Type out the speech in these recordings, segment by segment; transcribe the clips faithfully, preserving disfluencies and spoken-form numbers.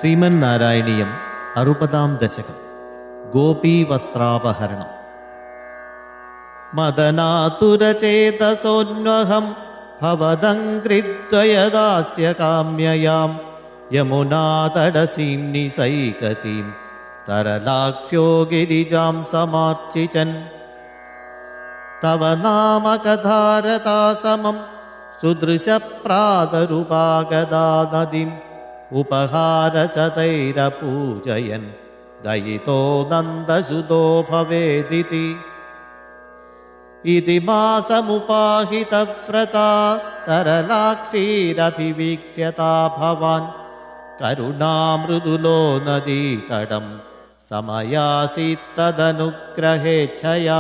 ശ്രീമൻ നാരായണീയം അറുപതാം ദശകം. ഗോപീവസ്ത്രാപഹരണം. മദനാതുരചേതസോന്വഹം ഭവദംഘ്രിദ്വയദാസ്യ കാമ്യയാം യമുനാതടസീം നിസൈകതീം തരലാക്ഷ്യോ ഗിരിജാം സമാർച്ചിചൻ. തവ നാമകഥാരതാസമം സുദൃശപ്രാതരുപാഗദാ നദീം ഉപഹാരശതൈരപൂജയൻ ദയിതോ നന്ദസുതോ ഭവേദിതി. ഇതി മാസമുപാഹിതവ്രതാസ്തരലാക്ഷീരഭിവീക്ഷ്യതാ ഭവാൻ കരുണാമൃദുലോ നദീതടം സമയാസീത്തദനുഗ്രഹേച്ഛയാ.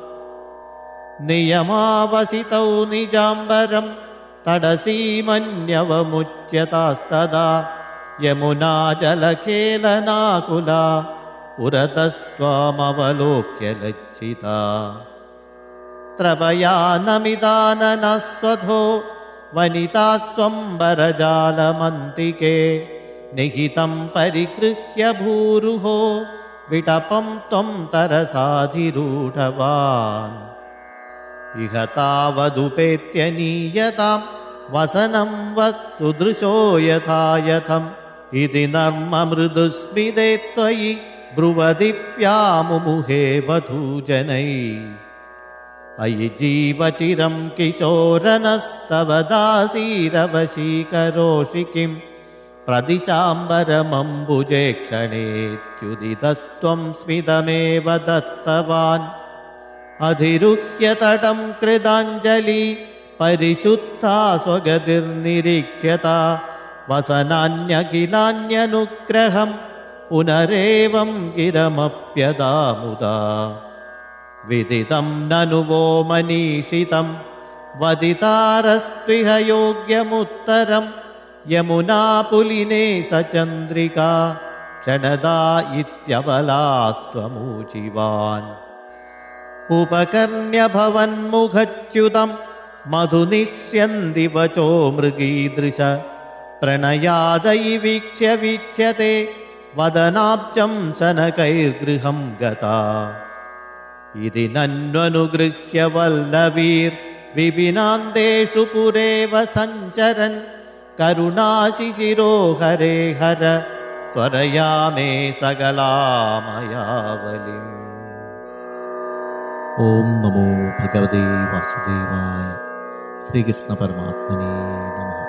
നിയമാവസിതൗ നിജാംബരം തടസീമന്യവമുച്യതാസ്തദാ യമുനാജലഖേലനാകുലാ പുരതസ്ത്വാമവലോക്യ ലജ്ജിതാ. ത്രപയാ നമിതാനനസ്വധോ വനിതാസ്വംബരജാലമന്തികേ നിഹിതം പരിഗൃഹ്യ ഭൂരുഹോ വിടപം ത്വം തരസാധിരൂഢവാൻ. ഇഹ താവദുപേത്യനീയതാം വസനം വസ്സുദൃശോ യഥായഥം ഇതി നർമ്മമൃദുസ്മിതേ ത്വയി ബ്രുവതി വ്യാമുമുഹേ വധൂജനൈ. അയി ജീവചിരം കിശോരനസ്തവ ദാസീരവശീകരോഷി കിം പ്രദിശാംബരമംബുജേ ക്ഷണേത്യുദിതസ്ത്വം സ്മിതമേവ ദത്തവാൻ. അധിരുഹ്യതടം കൃതാഞ്ജലി പരിശുദ്ധാ സ്വഗതിർനിരീക്ഷ്യതാ വസനാന്യഖിലാന്യനുഗ്രഹം പുനരേവം ഗിരമപ്യദാമുദാ. വിദിതം നനു വോ മനീഷിതം വദിതാരസ്ത്വിഹ യോഗ്യമുത്തരം യമുനാപുലിനേ സചന്ദ്രികാ ക്ഷണദാ ഇത്യബലാസ്ത്വമൂചിവാൻ. ഉപകർണ്യഭവന്മുഖച്യുതം മധുനിഷ്യന്തി വചോ മൃഗീദൃശ പ്രണയാദയി വീക്ഷ്യ വീക്ഷ്യത്തെ വദനാബ്ജം ശനകൈർഗൃഹം ഗതാ. ഇതി നന്വനുഗൃഹ്യ വല്ലവീർ വിപിനാന്തേഷു പുരേവ സഞ്ചരൻ കരുണാശിശിരോ ഹരേ ഹര ത്വരയാ മേ സകലാമയാവലിം. ഓം നമോ ഭഗവതേ വാസുദേവായ. ശ്രീകൃഷ്ണ പരമാത്മനേ നമഃ.